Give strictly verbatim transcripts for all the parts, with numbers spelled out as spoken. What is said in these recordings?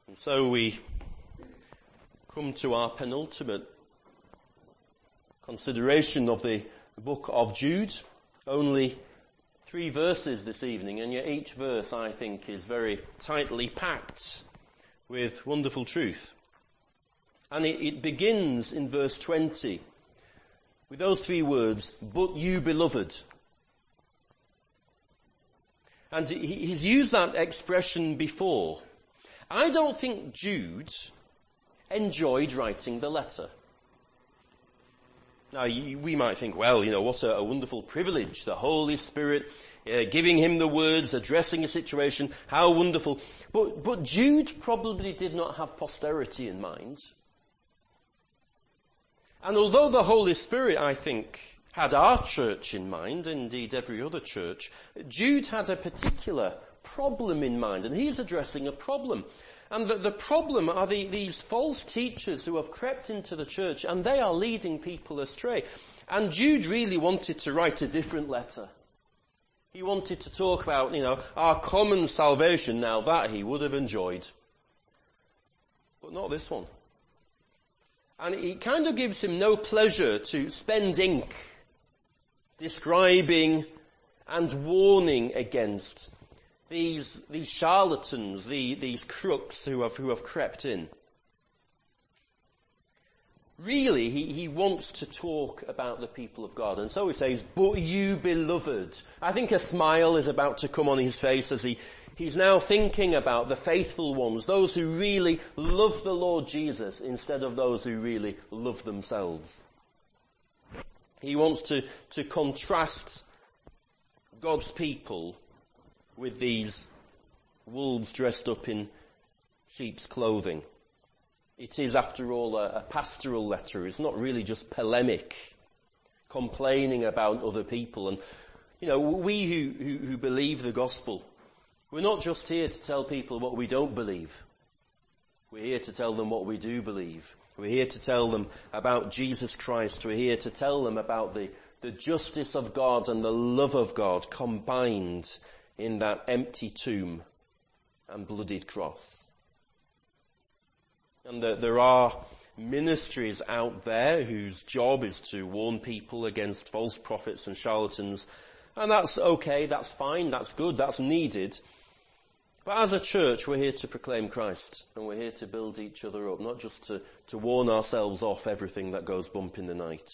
And so we come to our penultimate consideration of the book of Jude. Only three verses this evening, and yet each verse, I think, is very tightly packed with wonderful truth. And it, it begins in verse twenty with those three words, "But you, beloved." And he, he's used that expression before. I don't think Jude enjoyed writing the letter. Now, we might think, well, you know, what a, a wonderful privilege, the Holy Spirit uh, giving him the words, addressing a situation, how wonderful. But, but Jude probably did not have posterity in mind. And although the Holy Spirit, I think, had our church in mind, indeed every other church, Jude had a particular problem in mind, and he's addressing a problem. And the, the problem are the, these false teachers who have crept into the church, and they are leading people astray. And Jude really wanted to write a different letter. He wanted to talk about, you know, our common salvation. Now that he would have enjoyed. But not this one. And it kind of gives him no pleasure to spend ink describing and warning against These, these charlatans, the, these crooks who have, who have crept in. Really, he, he wants to talk about the people of God. And so he says, "But you, beloved." I think a smile is about to come on his face as he, he's now thinking about the faithful ones, those who really love the Lord Jesus instead of those who really love themselves. He wants to, to contrast God's people with these wolves dressed up in sheep's clothing. It is, after all, a, a pastoral letter. It's not really just polemic, complaining about other people. And, you know, we who, who, who believe the gospel, we're not just here to tell people what we don't believe. We're here to tell them what we do believe. We're here to tell them about Jesus Christ. We're here to tell them about the, the justice of God and the love of God combined in that empty tomb and bloodied cross. And that there are ministries out there whose job is to warn people against false prophets and charlatans. And that's okay, that's fine, that's good, that's needed. But as a church, we're here to proclaim Christ. And we're here to build each other up, not just to, to warn ourselves off everything that goes bump in the night.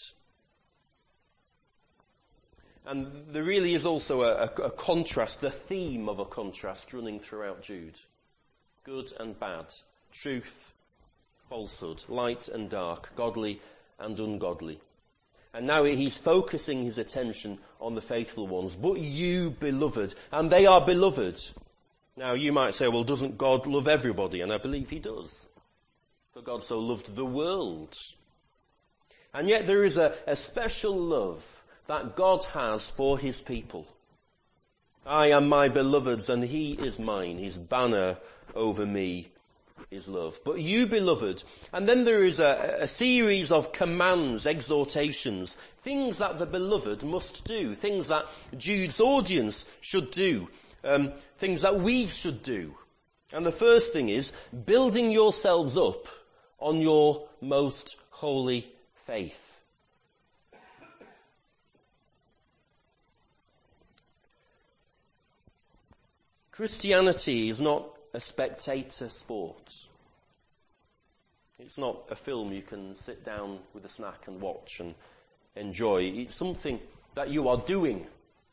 And there really is also a, a, a contrast, the theme of a contrast running throughout Jude. Good and bad, truth, falsehood, light and dark, godly and ungodly. And now he's focusing his attention on the faithful ones. "But you, beloved," and they are beloved. Now you might say, well, doesn't God love everybody? And I believe he does. For God so loved the world. And yet there is a, a special love that God has for his people. "I am my beloved's and he is mine. His banner over me is love." But you, beloved, and then there is a, a series of commands, exhortations, things that the beloved must do, things that Jude's audience should do, um, things that we should do. And the first thing is building yourselves up on your most holy faith. Christianity is not a spectator sport. It's not a film you can sit down with a snack and watch and enjoy. It's something that you are doing.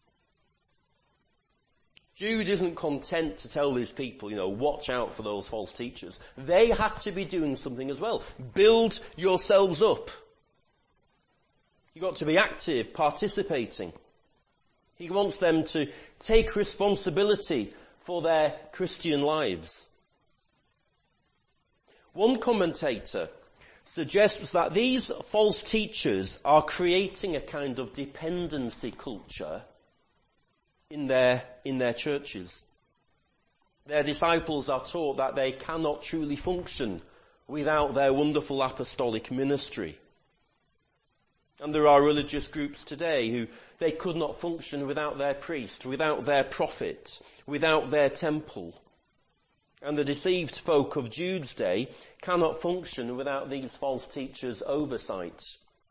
Jude isn't content to tell these people, you know, watch out for those false teachers. They have to be doing something as well. Build yourselves up. You've got to be active, participating. He wants them to take responsibility for their Christian lives. One commentator suggests that these false teachers are creating a kind of dependency culture in their, in their churches. Their disciples are taught that they cannot truly function without their wonderful apostolic ministry. And there are religious groups today who they could not function without their priest, without their prophet, without their temple. And the deceived folk of Jude's day cannot function without these false teachers' oversight.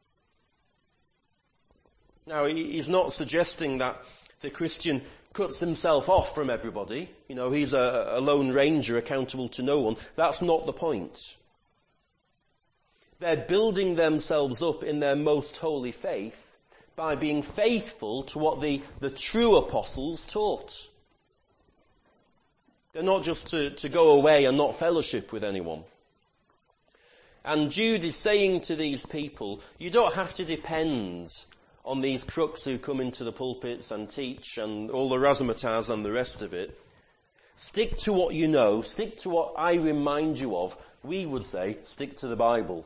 Now, he's not suggesting that the Christian cuts himself off from everybody. You know, he's a, a lone ranger accountable to no one. That's not the point. They're building themselves up in their most holy faith by being faithful to what the, the true apostles taught. They're not just to, to go away and not fellowship with anyone. And Jude is saying to these people, you don't have to depend on these crooks who come into the pulpits and teach and all the razzmatazz and the rest of it. Stick to what you know. Stick to what I remind you of. We would say, stick to the Bible.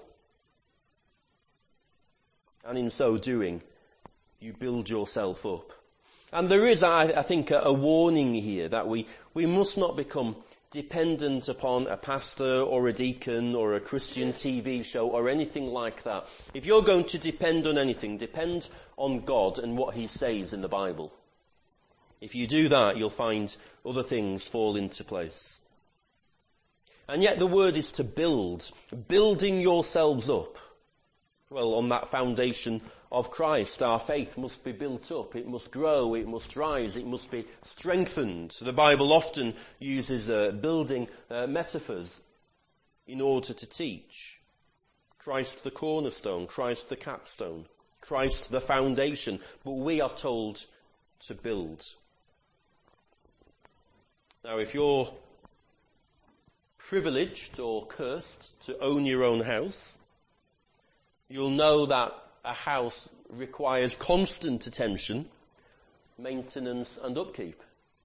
And in so doing, you build yourself up. And there is, I, I think, a, a warning here that we, we must not become dependent upon a pastor or a deacon or a Christian T V show or anything like that. If you're going to depend on anything, depend on God and what he says in the Bible. If you do that, you'll find other things fall into place. And yet the word is to build, building yourselves up. Well, on that foundation of Christ, our faith must be built up. It must grow. It must rise. It must be strengthened. The Bible often uses uh, building uh, metaphors in order to teach. Christ the cornerstone, Christ the capstone, Christ the foundation. But we are told to build. Now, if you're privileged or cursed to own your own house, you'll know that a house requires constant attention, maintenance and upkeep.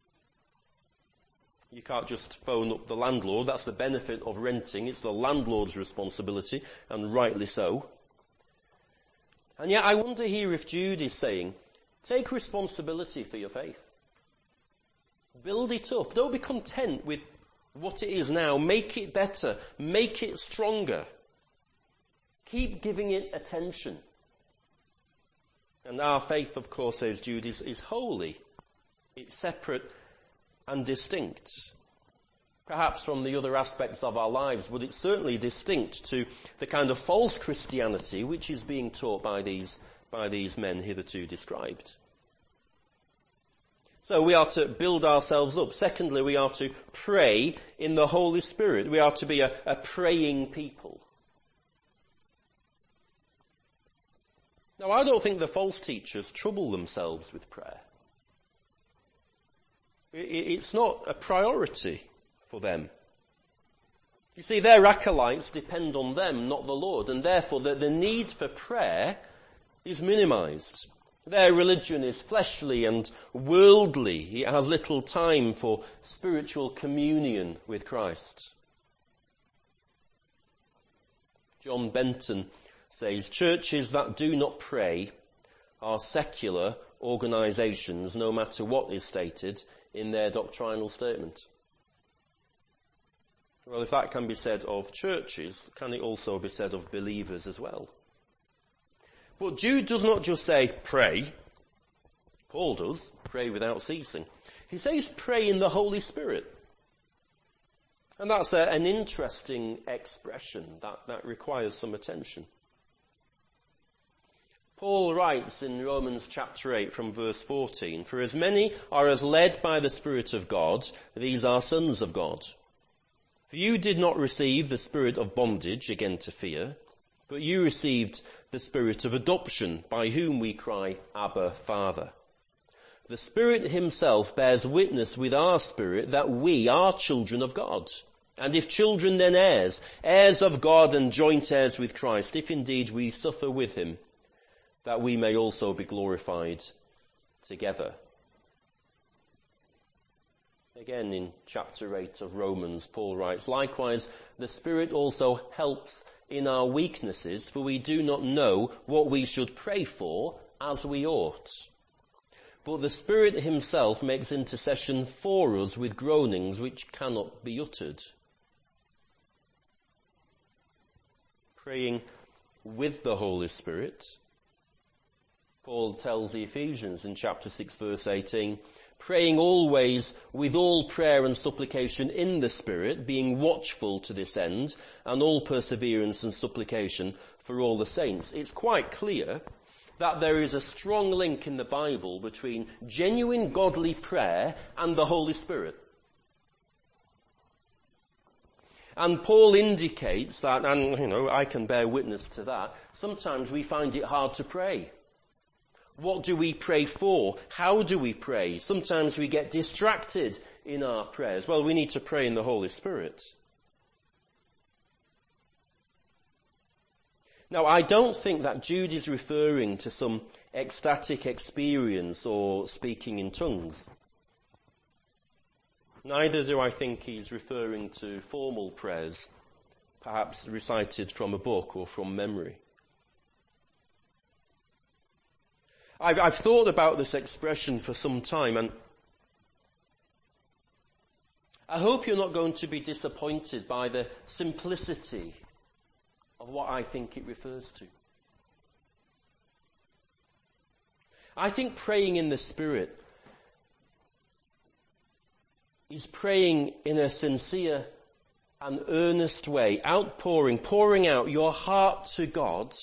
You can't just phone up the landlord. That's the benefit of renting. It's the landlord's responsibility, and rightly so. And yet I wonder here if Jude is saying, take responsibility for your faith. Build it up. Don't be content with what it is now. Make it better. Make it stronger. Keep giving it attention. And our faith, of course, says Jude, is, is holy. It's separate and distinct. Perhaps from the other aspects of our lives, but it's certainly distinct to the kind of false Christianity which is being taught by these, by these men hitherto described. So we are to build ourselves up. Secondly, we are to pray in the Holy Spirit. We are to be a, a praying people. Now, I don't think the false teachers trouble themselves with prayer. It's not a priority for them. You see, their acolytes depend on them, not the Lord, and therefore the, the need for prayer is minimized. Their religion is fleshly and worldly. It has little time for spiritual communion with Christ. John Benton says, churches that do not pray are secular organizations, no matter what is stated in their doctrinal statement. Well, if that can be said of churches, can it also be said of believers as well? But Jude does not just say, pray. Paul does, pray without ceasing. He says, pray in the Holy Spirit. And that's a, an interesting expression that, that requires some attention. Paul writes in Romans chapter eight from verse fourteen, for as many are as led by the Spirit of God, these are sons of God. For you did not receive the spirit of bondage again to fear, but you received the spirit of adoption, by whom we cry, Abba, Father. The Spirit himself bears witness with our spirit that we are children of God. And if children, then heirs, heirs of God and joint heirs with Christ, if indeed we suffer with him, that we may also be glorified together. Again, in chapter eight of Romans, Paul writes, likewise, the Spirit also helps in our weaknesses, for we do not know what we should pray for as we ought. But the Spirit himself makes intercession for us with groanings which cannot be uttered. Praying with the Holy Spirit. Paul tells the Ephesians in chapter six verse eighteen, praying always with all prayer and supplication in the Spirit, being watchful to this end, and all perseverance and supplication for all the saints. It's quite clear that there is a strong link in the Bible between genuine godly prayer and the Holy Spirit. And Paul indicates that, and you know, I can bear witness to that, sometimes we find it hard to pray. What do we pray for? How do we pray? Sometimes we get distracted in our prayers. Well, we need to pray in the Holy Spirit. Now, I don't think that Jude is referring to some ecstatic experience or speaking in tongues. Neither do I think he's referring to formal prayers, perhaps recited from a book or from memory. I've, I've thought about this expression for some time, and I hope you're not going to be disappointed by the simplicity of what I think it refers to. I think praying in the Spirit is praying in a sincere and earnest way, outpouring, pouring out your heart to God,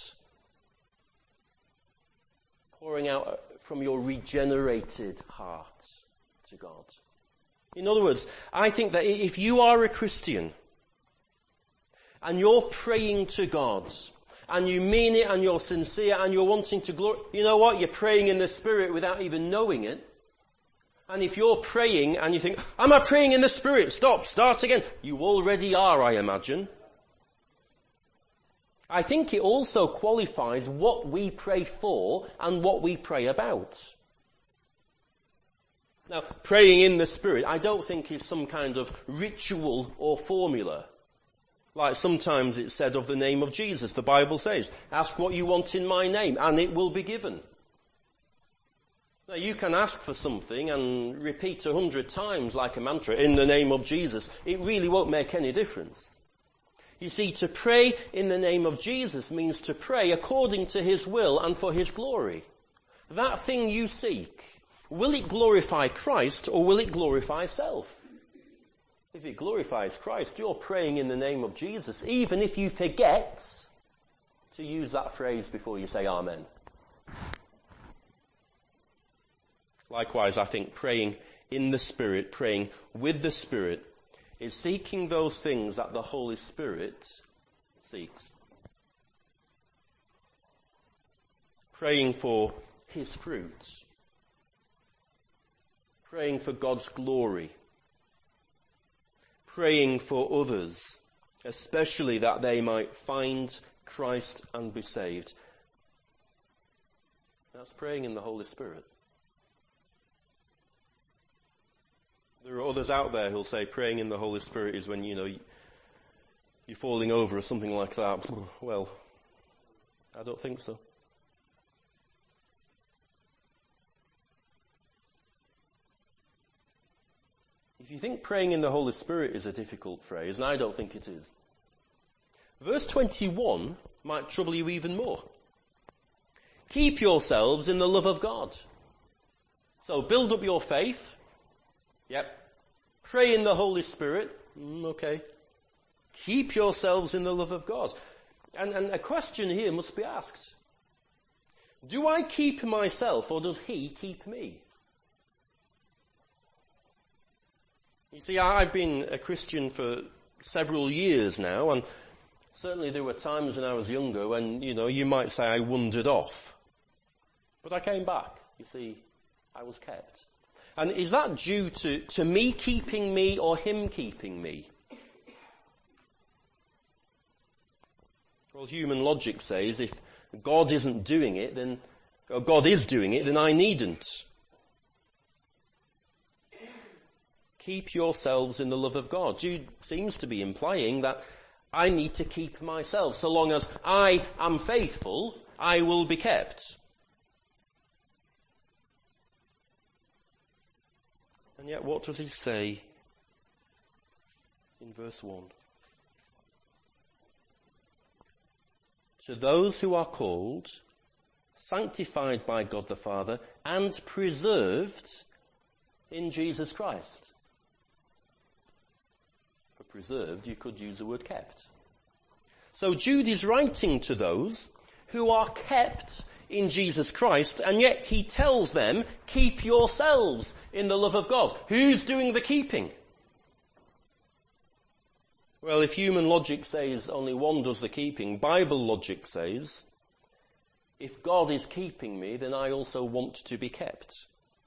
pouring out from your regenerated heart to God. In other words, I think that if you are a Christian and you're praying to God and you mean it and you're sincere and you're wanting to glorify, you know what? You're praying in the Spirit without even knowing it. And if you're praying and you think, am I praying in the Spirit? Stop, start again. You already are, I imagine. I think it also qualifies what we pray for and what we pray about. Now, praying in the Spirit, I don't think is some kind of ritual or formula. Like sometimes it's said of the name of Jesus. The Bible says, ask what you want in my name and it will be given. Now, you can ask for something and repeat a hundred times like a mantra, in the name of Jesus. It really won't make any difference. You see, to pray in the name of Jesus means to pray according to his will and for his glory. That thing you seek, will it glorify Christ or will it glorify self? If it glorifies Christ, you're praying in the name of Jesus, even if you forget to use that phrase before you say Amen. Likewise, I think praying in the Spirit, praying with the Spirit, is seeking those things that the Holy Spirit seeks. Praying for his fruit. Praying for God's glory. Praying for others, especially that they might find Christ and be saved. That's praying in the Holy Spirit. There are others out there who'll say praying in the Holy Spirit is when, you know, you're falling over or something like that. Well, I don't think so. If you think praying in the Holy Spirit is a difficult phrase, and I don't think it is, verse twenty-one might trouble you even more. Keep yourselves in the love of God. So build up your faith. Yep. Pray in the Holy Spirit. Mm, okay. Keep yourselves in the love of God. And, and a question here must be asked. Do I keep myself or does he keep me? You see, I've been a Christian for several years now, and certainly there were times when I was younger when, you know, you might say I wandered off. But I came back. You see, I was kept. And is that due to, to me keeping me or him keeping me? Well, human logic says if God isn't doing it, then, or God is doing it, then I needn't. Keep yourselves in the love of God. Jude seems to be implying that I need to keep myself. So long as I am faithful, I will be kept. And yet what does he say in verse one? To those who are called, sanctified by God the Father, and preserved in Jesus Christ. For preserved, you could use the word kept. So Jude is writing to those who are kept in Jesus Christ, and yet he tells them, keep yourselves in the love of God. Who's doing the keeping? Well, if human logic says only one does the keeping, Bible logic says, if God is keeping me, then I also want to be kept.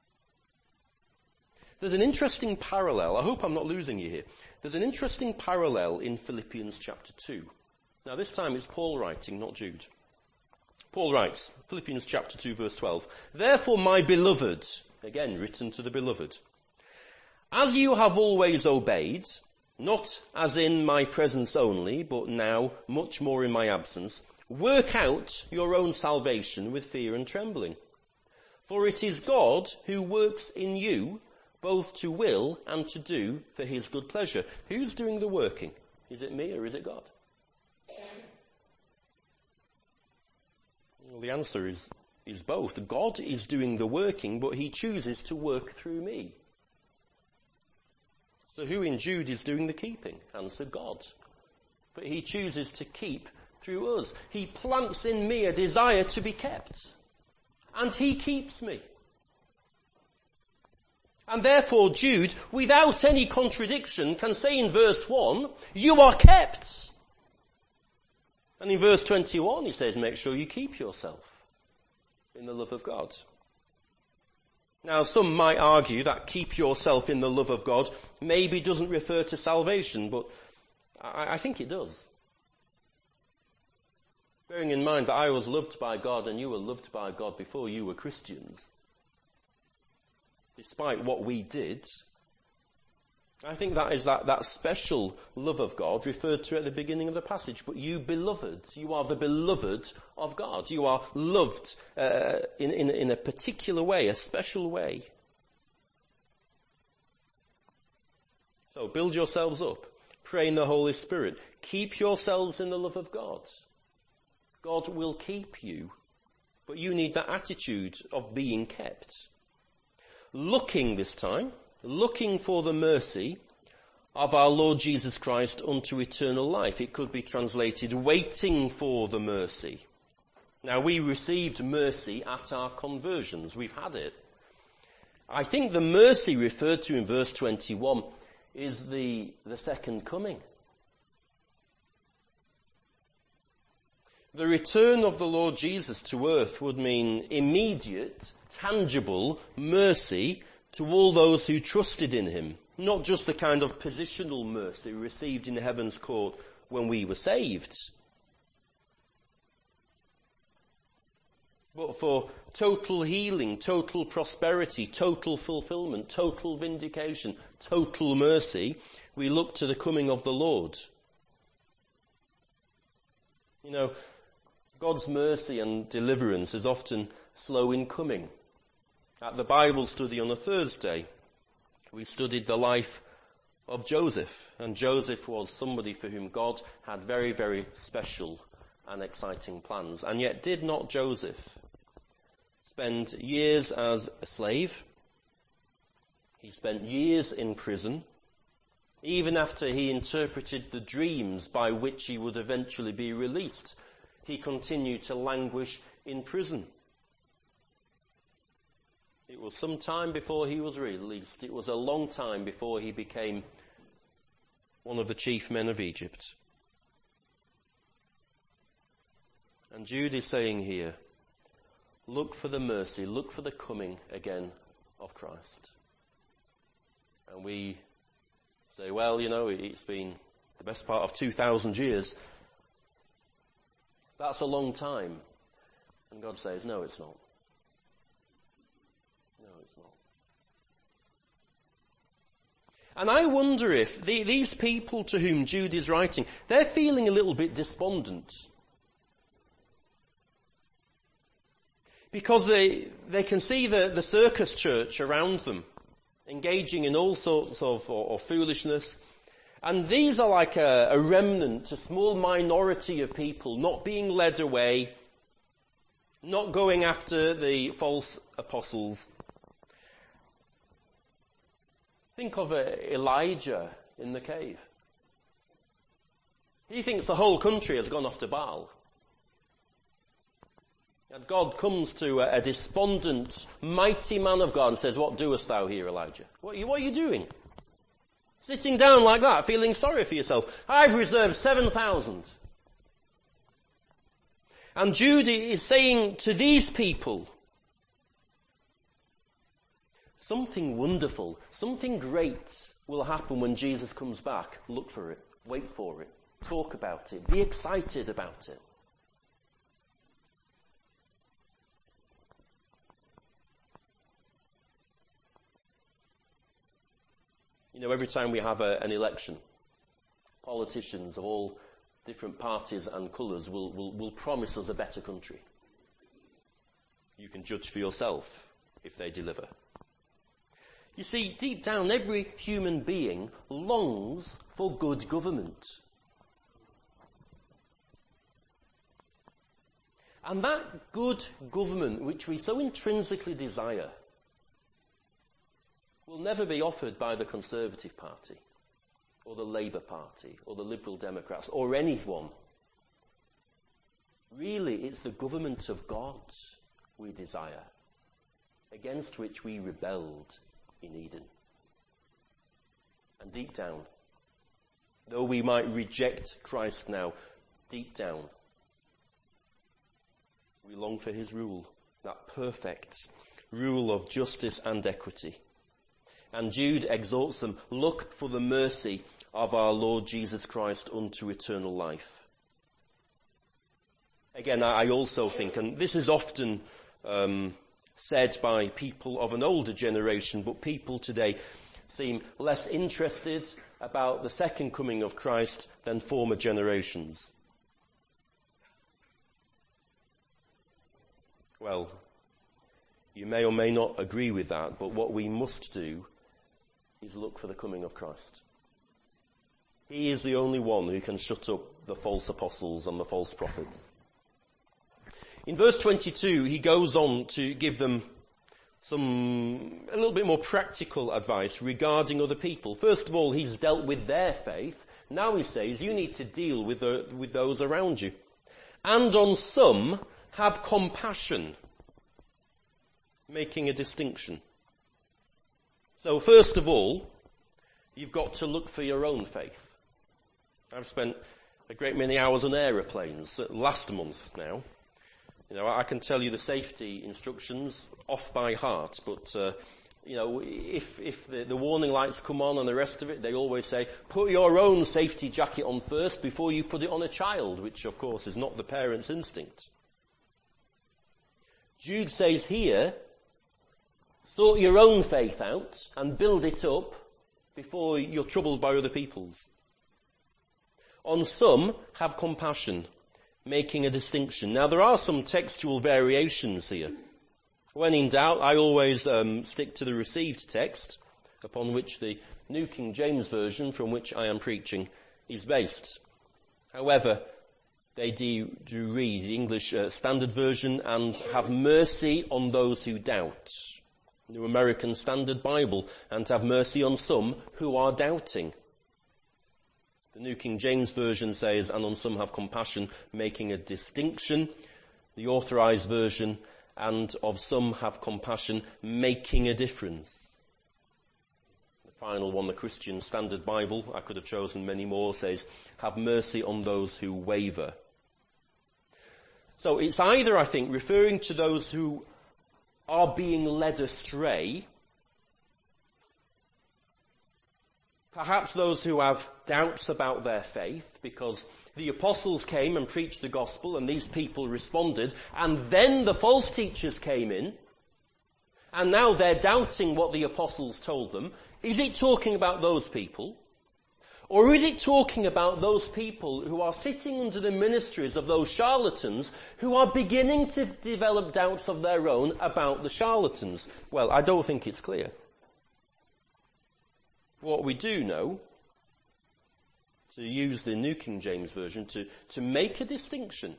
There's an interesting parallel. I hope I'm not losing you here. There's an interesting parallel in Philippians chapter two. Now this time it's Paul writing, not Jude. Paul writes, Philippians chapter two verse twelve, therefore my beloved, again written to the beloved, as you have always obeyed, not as in my presence only, but now much more in my absence, work out your own salvation with fear and trembling. For it is God who works in you both to will and to do for his good pleasure. Who's doing the working? Is it me or is it God? Well, the answer is, is both. God is doing the working, but he chooses to work through me. So who in Jude is doing the keeping? Answer, God. But he chooses to keep through us. He plants in me a desire to be kept. And he keeps me. And therefore Jude, without any contradiction, can say in verse one, you are kept. And in verse twenty-one he says, make sure you keep yourself in the love of God. Now some might argue that keep yourself in the love of God maybe doesn't refer to salvation, but I, I think it does. Bearing in mind that I was loved by God and you were loved by God before you were Christians. Despite what we did, I think that is that, that special love of God referred to at the beginning of the passage. But you beloved, you are the beloved of God. You are loved uh, in, in, in a particular way, a special way. So build yourselves up. Pray in the Holy Spirit. Keep yourselves in the love of God. God will keep you. But you need that attitude of being kept. Looking this time, looking for the mercy of our Lord Jesus Christ unto eternal life. It could be translated, waiting for the mercy. Now, we received mercy at our conversions. We've had it. I think the mercy referred to in verse twenty-one is the, the second coming. The return of the Lord Jesus to earth would mean immediate, tangible mercy to all those who trusted in him. Not just the kind of positional mercy received in heaven's court when we were saved. But for total healing, total prosperity, total fulfillment, total vindication, total mercy, we look to the coming of the Lord. You know, God's mercy and deliverance is often slow in coming. At the Bible study on a Thursday, we studied the life of Joseph. And Joseph was somebody for whom God had very, very special and exciting plans. And yet did not Joseph spend years as a slave? He spent years in prison. Even after he interpreted the dreams by which he would eventually be released, he continued to languish in prison. It was some time before he was released. It was a long time before he became one of the chief men of Egypt. And Jude is saying here, look for the mercy, look for the coming again of Christ. And we say, well, you know, it's been the best part of two thousand years. That's a long time. And God says, no, it's not. No, it's not. And I wonder if the, these people to whom Jude is writing, they're feeling a little bit despondent. Because they, they can see the, the circus church around them, engaging in all sorts of or, or foolishness. And these are like a, a remnant, a small minority of people not being led away, not going after the false apostles. Think of uh, Elijah in the cave. He thinks the whole country has gone off to Baal. And God comes to a, a despondent, mighty man of God and says, "What doest thou here, Elijah? What are you, what are you doing? Sitting down like that, feeling sorry for yourself. I've reserved seven thousand. And Jude is saying to these people, something wonderful, something great will happen when Jesus comes back. Look for it. Wait for it. Talk about it. Be excited about it. You know, every time we have a, an election, politicians of all different parties and colours will, will, will promise us a better country. You can judge for yourself if they deliver. You see, deep down, every human being longs for good government. And that good government, which we so intrinsically desire, will never be offered by the Conservative Party, or the Labour Party, or the Liberal Democrats, or anyone. Really, it's the government of God we desire, against which we rebelled in Eden. And deep down, though we might reject Christ now, deep down, we long for his rule, that perfect rule of justice and equity. And Jude exhorts them, look for the mercy of our Lord Jesus Christ unto eternal life. Again, I also think, and this is often um, said by people of an older generation, but people today seem less interested about the second coming of Christ than former generations. Well, you may or may not agree with that, but what we must do is look for the coming of Christ. He is the only one who can shut up the false apostles and the false prophets. In verse twenty-two, he goes on to give them some, a little bit more practical advice regarding other people. First of all, he's dealt with their faith. Now he says, you need to deal with the, with those around you. And on some, have compassion, making a distinction. So first of all, you've got to look for your own faith. I've spent a great many hours on aeroplanes last month now. You know, I can tell you the safety instructions off by heart, but, uh, you know, if, if the, the warning lights come on and the rest of it, they always say, put your own safety jacket on first before you put it on a child, which of course is not the parent's instinct. Jude says here, sort your own faith out and build it up before you're troubled by other people's. On some, have compassion, making a distinction. Now, there are some textual variations here. When in doubt, I always um, stick to the received text, upon which the New King James Version, from which I am preaching, is based. However, they do, do read the English uh, Standard Version and have mercy on those who doubt. New American Standard Bible, and have mercy on some who are doubting. The New King James Version says, and on some have compassion, making a distinction. The Authorized Version, and of some have compassion, making a difference. The final one, the Christian Standard Bible, I could have chosen many more, says, have mercy on those who waver. So it's either, I think, referring to those who are being led astray, perhaps those who have doubts about their faith, because the apostles came and preached the gospel and these people responded, and then the false teachers came in, and now they're doubting what the apostles told them. Is it talking about those people? Or is it talking about those people who are sitting under the ministries of those charlatans who are beginning to develop doubts of their own about the charlatans? Well, I don't think it's clear. What we do know, to use the New King James Version, to, to make a distinction.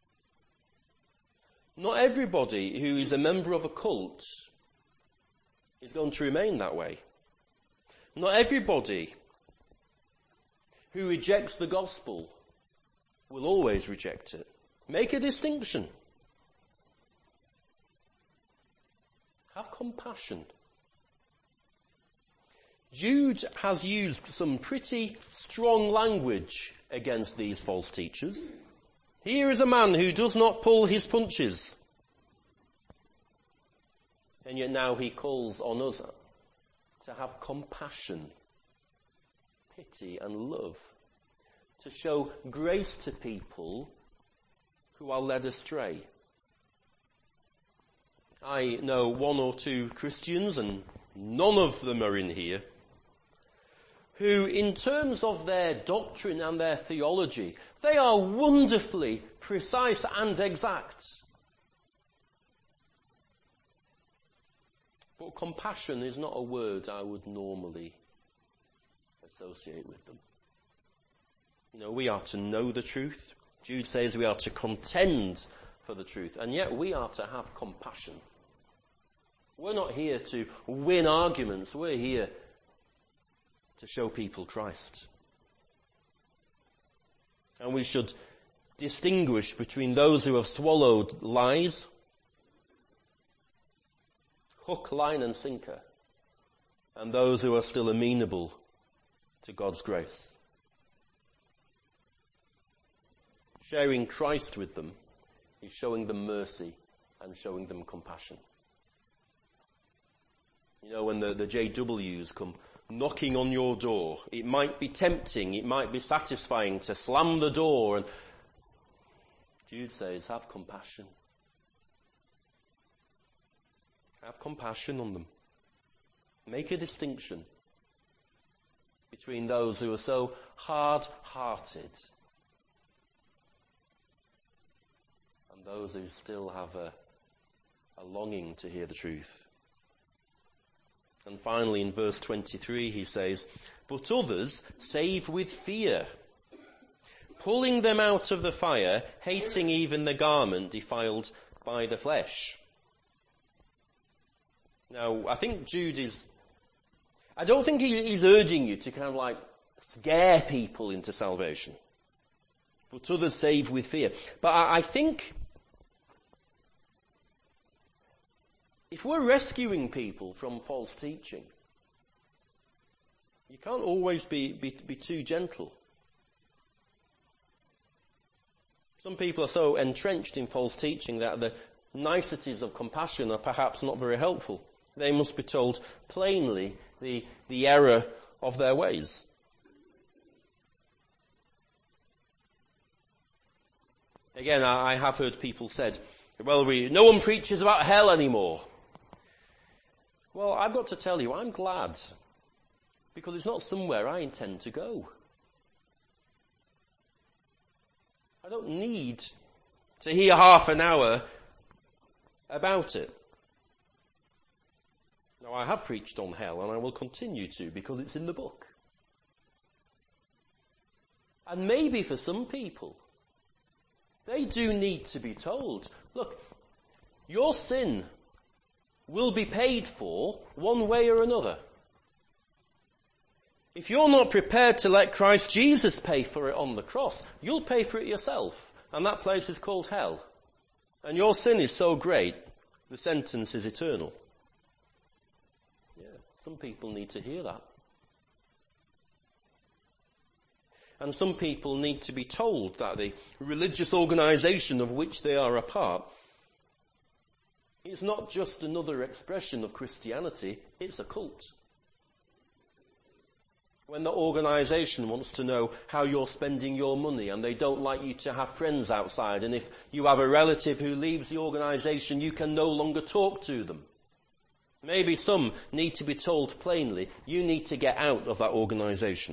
Not everybody who is a member of a cult is going to remain that way. Not everybody who rejects the gospel will always reject it. Make a distinction. Have compassion. Jude has used some pretty strong language against these false teachers. Here is a man who does not pull his punches. And yet now he calls on us to have compassion, pity and love, to show grace to people who are led astray. I know one or two Christians, and none of them are in here, who in terms of their doctrine and their theology, they are wonderfully precise and exact. But compassion is not a word I would normally associate with them. You know, we are to know the truth. Jude says we are to contend for the truth, and yet we are to have compassion. We're not here to win arguments. We're here to show people Christ. And we should distinguish between those who have swallowed lies, hook, line and sinker, and those who are still amenable to God's grace. Sharing Christ with them is showing them mercy and showing them compassion. You know, when the, the J Ws come knocking on your door, it might be tempting, it might be satisfying to slam the door, and Jude says, have compassion. Have compassion on them. Make a distinction between those who are so hard-hearted and those who still have a, a longing to hear the truth. And finally in verse twenty-three he says, but others save with fear, pulling them out of the fire, hating even the garment defiled by the flesh. Now, I think Jude is, I don't think he, he's urging you to kind of like scare people into salvation. But others save with fear. But I, I think if we're rescuing people from false teaching, you can't always be, be, be too gentle. Some people are so entrenched in false teaching that the niceties of compassion are perhaps not very helpful. They must be told plainly the, the error of their ways. Again, I, I have heard people said, well, we, no one preaches about hell anymore. Well, I've got to tell you, I'm glad, because it's not somewhere I intend to go. I don't need to hear half an hour about it. Now, I have preached on hell, and I will continue to, because it's in the book. And maybe for some people, they do need to be told, look, your sin will be paid for one way or another. If you're not prepared to let Christ Jesus pay for it on the cross, you'll pay for it yourself. And that place is called hell. And your sin is so great, the sentence is eternal. Yeah, some people need to hear that. And some people need to be told that the religious organization of which they are a part, it's not just another expression of Christianity, it's a cult. When the organization wants to know how you're spending your money and they don't like you to have friends outside, and if you have a relative who leaves the organization, you can no longer talk to them. Maybe some need to be told plainly, you need to get out of that organization.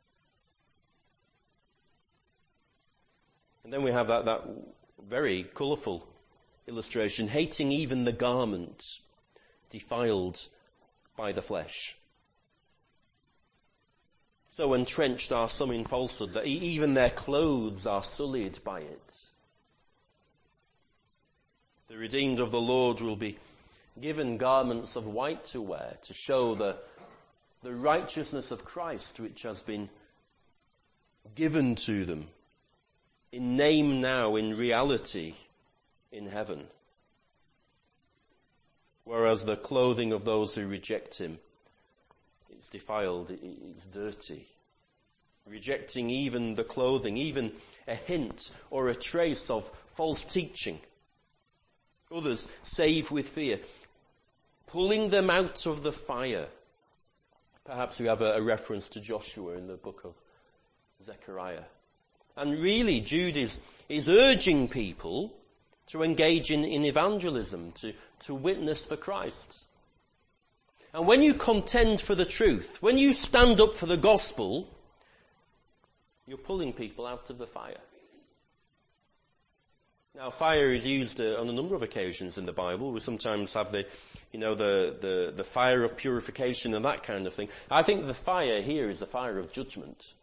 And then we have that, that very colourful illustration, hating even the garment defiled by the flesh. So entrenched are some in falsehood that even their clothes are sullied by it. The redeemed of the Lord will be given garments of white to wear to show the, the righteousness of Christ which has been given to them in name now, in reality, in heaven. Whereas the clothing of those who reject him, it's defiled, it's dirty. Rejecting even the clothing, even a hint or a trace of false teaching. Others save with fear, pulling them out of the fire. Perhaps we have a, a reference to Joshua in the book of Zechariah. And really, Jude is, is urging people to engage in, in evangelism, to, to witness for Christ. And when you contend for the truth, when you stand up for the gospel, you're pulling people out of the fire. Now, fire is used uh, on a number of occasions in the Bible. We sometimes have the, you know, the, the, the fire of purification and that kind of thing. I think the fire here is the fire of judgment.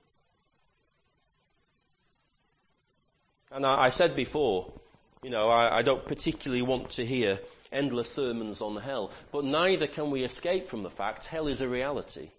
And I, I said before, you know, I, I don't particularly want to hear endless sermons on hell, but neither can we escape from the fact hell is a reality.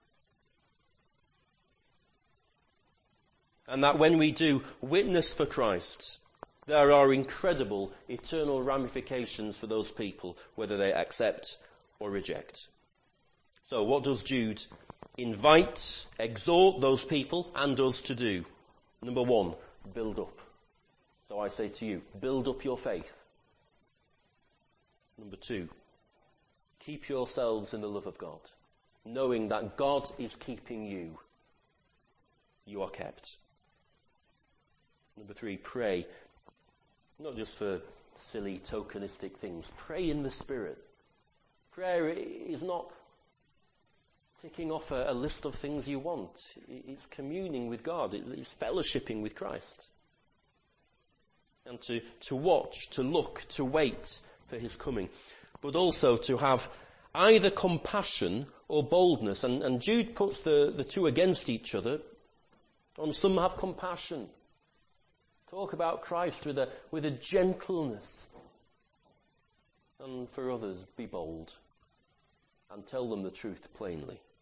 And that when we do witness for Christ, there are incredible eternal ramifications for those people, whether they accept or reject. So what does Jude invite, exhort those people and us to do? Number one, build up. So I say to you, build up your faith. Number two, keep yourselves in the love of God, knowing that God is keeping you. You are kept. Number three, pray. Not just for silly tokenistic things. Pray in the Spirit. Prayer is not ticking off a, a list of things you want. It's communing with God. It's fellowshipping with Christ. And to, to watch, to look, to wait for his coming. But also to have either compassion or boldness. And, and Jude puts the, the two against each other. On some have compassion. Talk about Christ with a, with a gentleness. And for others, be bold. And tell them the truth plainly.